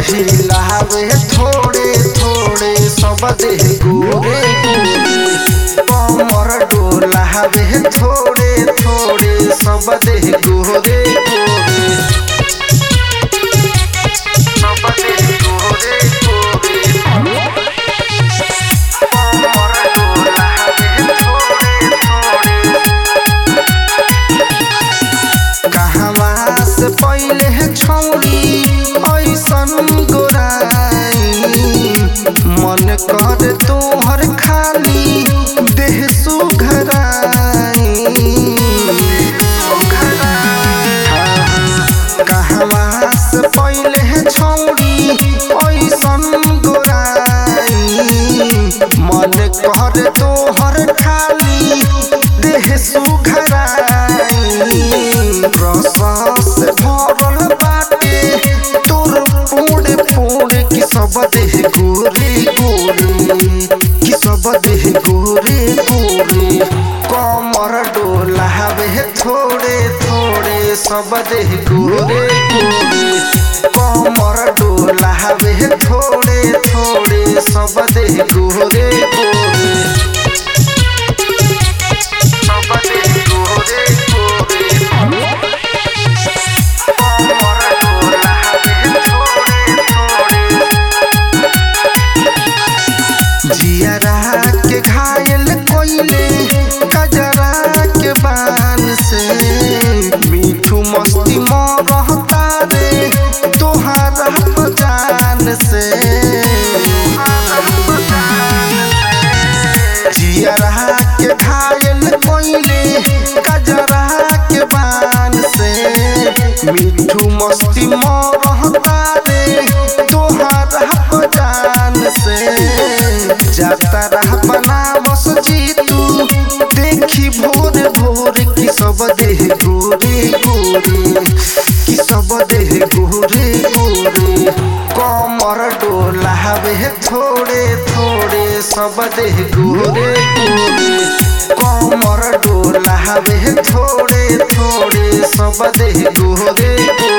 हिलावे थोड़े थोड़े सब देह गोरे गोरे कमर डोलावे थोड़े थोड़े सब देह गोरे गोरे सब देह गोरे गोरे कमर डोलावे थोड़े थोड़े कहवा से पहले छौरी ऐसन गोराई मन कर तोहर खाली देह सुघराई कहवा से पहले छौरी ऐसन गोराई मन कर तोहर खाली देह सुघराई रस से भरल बाटे तोर पोड़े पोड़े कि सब देह गोरे गोरे कि सब देह गोरे गोरे कमर डोलावे थोड़े थोड़े सब देह गोरे गोरे कमर डोलावे थोड़े थोड़े सब देह गोरे गोरे सब देह गोरे गोरे जियरा के घायल कोइले कजरा के बान से मीठू मस्ती मरहता रे तोहारा जान से जियरा के घायल कोइले कजरा के बान से मीठू मस्ती मरहता रे तोहारा जान से जाता रह बनावस जीतू देखी भोर भोर की सब देह गोरे गोरे की सब देह गोरे गोरे कमर डोलावे थोड़े थोड़े सब देह गोरे गोरे कमर डोलावे थोड़े थोड़े सब देह गोरे गोरे।